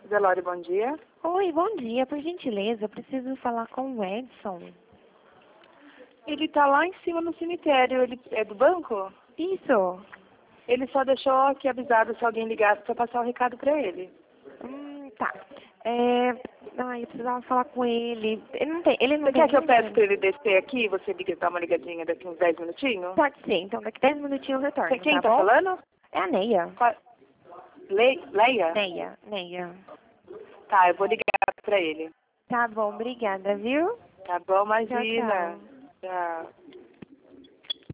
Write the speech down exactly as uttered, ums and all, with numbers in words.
Delore, bom dia. Oi, bom dia. Por gentileza, eu preciso falar com o Edson. Ele tá lá em cima no cemitério. Ele é do banco? Isso. Ele só deixou aqui avisado se alguém ligasse pra passar o recado pra ele. Hum, tá. É... Ai, eu precisava falar com ele. Ele não tem... Ele não Você tem quer que eu ninguém? peça pra ele descer aqui e você liga, dá uma ligadinha daqui uns dez minutinhos? Pode ser. Então, daqui dez minutinhos eu retorno, Você, quem tá tá bom? falando? É a Neia. Qual- Le... Leia? Neia. Neia. Tá, eu vou ligar pra ele. Tá bom, obrigada, viu? Tá bom, Tchau, imagina. tchau. Tchau.